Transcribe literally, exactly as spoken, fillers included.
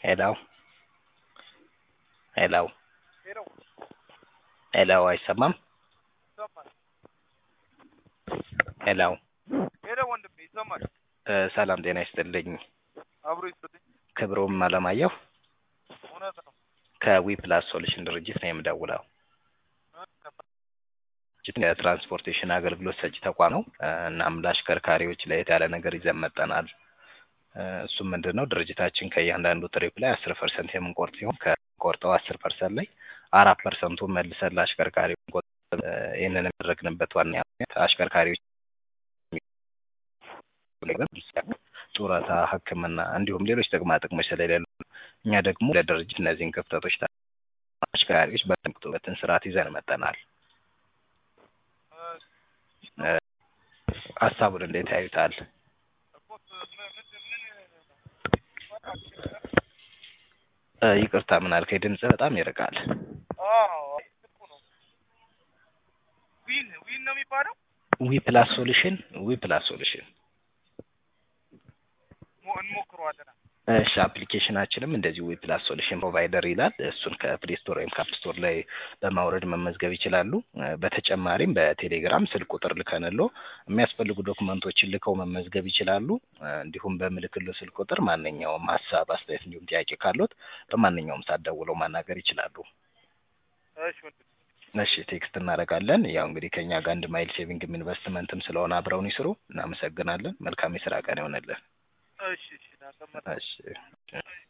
Hello? Hello? Hello. Hello, አይሰማም? ይሰማል። ሄሎ ሄሎ ወንድሜ ይሰማል። ሰላም ጤና ይስጥልኝ። አብሮ ይስጥልኝ። ክብሮም አለማየሁ እውነት ነው። ከዊፕላስ ሶሉሽን ድርጅት ነው የምደውለው። የትራንስፖርቴሽን አገልግሎት ሰጪ ተቋም ነው። እናም ለአሽከርካሪዎች ለየት ያለ ነገር ይዘን መጥተናል። እሱም ምንድነው ድርጅታችን ከእያንዳንዱ ትሪፕ ላይ አስር ፐርሰንት የምንቆርጥ ሲሆን ከቆርጠው አስር ፐርሰንት ላይ አራት ፐርሰንቱ መልሰን ለአሽከርካሪዎች ይህንን ያደረግንበት ዋና ምክንያት አሽከርካሪዎች ጡረታ፣ ሕክምና እንዲሁም ሌሎች ጥቅማ ጥቅሞች ስለሌሉ እኛ ደግሞ ለድርጅት እነዚህን ክፍተቶች አሽከርካሪዎች በሚጠቀሙበትን ስርዓት ይዘን መጥተናል። ሀሳቡን እንዴት ያዩታል? ይቅርታ ምን አልከኝ? ድምጽ በጣም ይርቃል። አዎ ዊን ዊን ነው የሚባለው። ዊፕላስ ሶሉሽን ዊፕላስ ሶሉሽን እንሞክረዋለን። እሺ አፕሊኬሽናችንም እንደዚህ ዊፕላስ ሶሉሽን ፕሮቫይደር ይላል። እሱን ከፕሌይ ስቶር ወይም ከአፕ ስቶር ላይ በማውረድ መመዝገብ ይችላሉ። በተጨማሪም በቴሌግራም ስልክ ቁጥር ልከንሎ የሚያስፈልጉ ዶክመንቶችን ልከው መመዝገብ ይችላሉ። እንዲሁም በምልክሉ ስልክ ቁጥር ማንኛውም ሀሳብ፣ አስተያየት እንዲሁም ጥያቄ ካሉት በማንኛውም ሰዓት ደውለው ማናገር ይችላሉ። እሺ እሺ ቴክስት እናደርጋለን። ያው እንግዲህ ከኛ ጋር አንድ ማይል ሴቪንግ ኢንቨስትመንትም ስለሆነ አብረውን ይስሩ። እናመሰግናለን። መልካም የስራ ቀን ይሆንልን። እሺ እሺ እሺ